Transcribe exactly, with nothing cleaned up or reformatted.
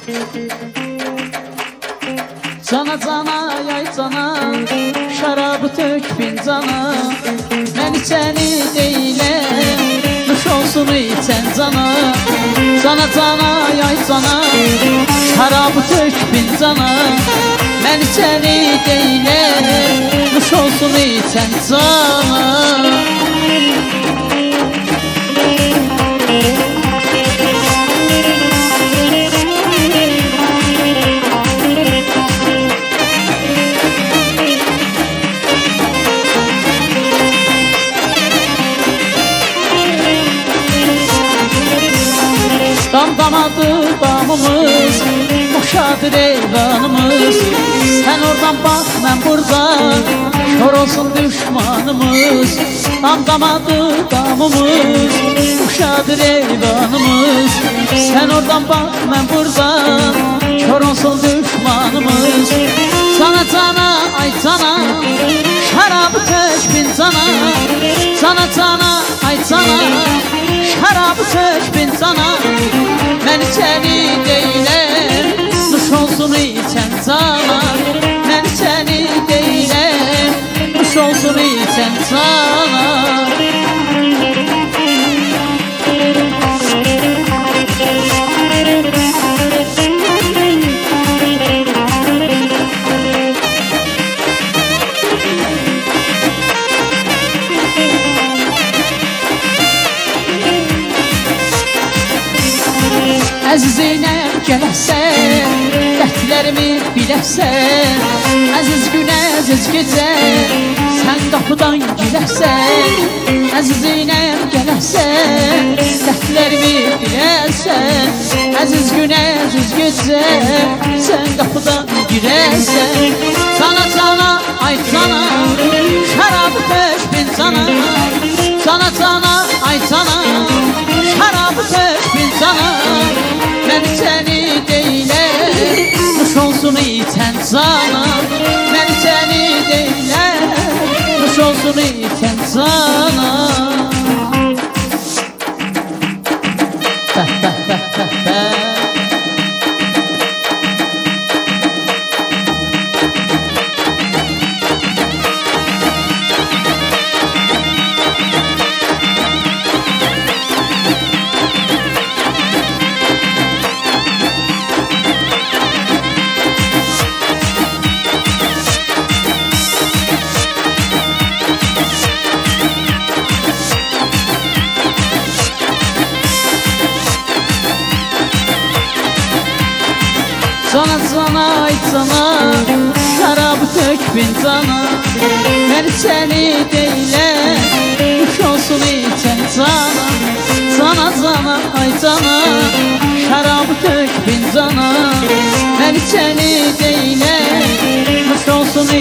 Cana cana yay cana, şarabı tök fincana. Mən içəni deyiləm, nuş olsun içən cana. Cana cana yay cana, şarabı tök fincana. Mən içəni deyiləm, nuş olsun içən cana. Damdamadı damımız, boşadır eyvanımız. Sen oradan bak, ben buradan, kör olsun düşmanımız. Damdamadı damımız, boşadır eyvanımız. Sen oradan bak, ben buradan, kör olsun düşmanımız. Sana cana, ay cana, şarabı tök fincana. Sana cana, ay cana, şarabı tök fincana. Mən içəni deyiləm, nuş olsun içən cana. Mən içəni deyiləm, nuş olsun içən cana. Əzizinem gələsən, dərdlərimi biləsən. Əziz gün, əziz gecə, sən qapıdan girəsən. Əzizinem gələsən, dərdlərimi biləsən. Əziz gün, əziz gecə, sən qapıdan girəsən. Cana cana, ay cana, şarabı tök fincana. Cana cana, ay cana, şarabı tök fincana. Mən içəni deyiləm, nuş olsun içən cana. Mən içəni deyiləm, nuş olsun içən cana. Bəh, bəh, bəh, bəh, bəh. Cana cana ay cana, şarabı tök fincana. Mən içəni deyiləm, nuş olsun içən cana. Cana cana ay cana, şarabı tök fincana. Mən içəni deyiləm, nuş olsun